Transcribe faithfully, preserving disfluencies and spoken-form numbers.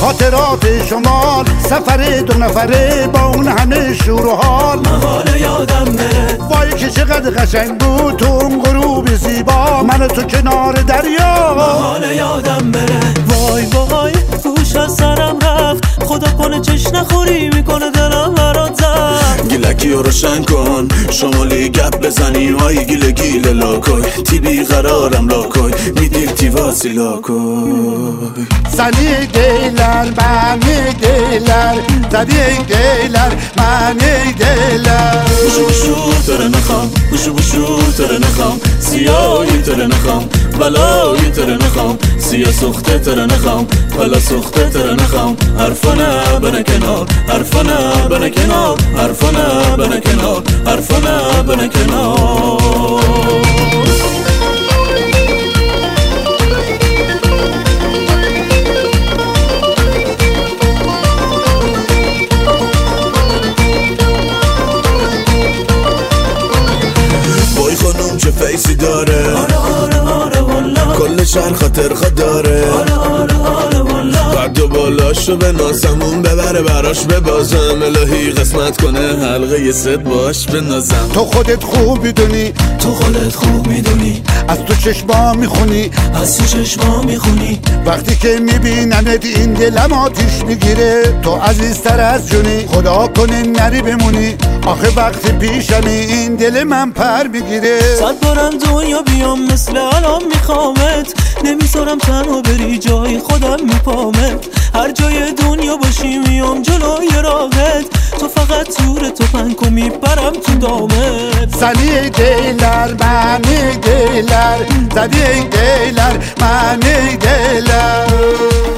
خاطرات شمال سفر دو نفره با اون همه شور و حال محال یادم بره. وای که چقدر قشنگ بود تو اون غروب زیبا من و تو کنار دریا محال یادم بره. وای وای گوش از سرم رفت خدا کنه چش نخوری میکنه دلم برات زد. گیلکی رو روشن کن شمالی گپ بزنی های گیله گیله لاکوی تیبی قرارم لاکوی میدیل تیواسی لاکوی Seni geyler beni geyler Seni geyler beni geyler بوشو بوشو تره نخوام بوشو بوشو تره نخوام سیاهی تره نخوام بلایی تره نخوام سیاه سخته تره نخوام بلا سخته تره نخوام حرفانه بنه کنار حرفانه بنه کنار حرفانه بنه کنار حرفانه بنه کنار چه فیسی داره آره آره آره والله کل شهر خاطر خود داره آره آره آره والله قد و بالاشو به ناسمون ببره براش ببازم الهی قسمت کنه حلقه یه صد باش بنازم تو خودت خوب میدونی تو خودت خوب میدونی از تو چشما میخونی از تو چشما میخونی وقتی که میبینمت این دلم آتیش میگیره تو عزیزتر از جونی خدا کنه نری بمونی آخه وقتی پیشمی این دل من پر میگیره صد بارم دنیا بیام مثل الان میخوامت نمیذارم تنها بری جای خودم میپامت هر جای دنیا باشی میام جلوی راهت تو فقط تور تو پنکو میبرم تو دامت Seni geyler beni geyler Seni geyler beni geyler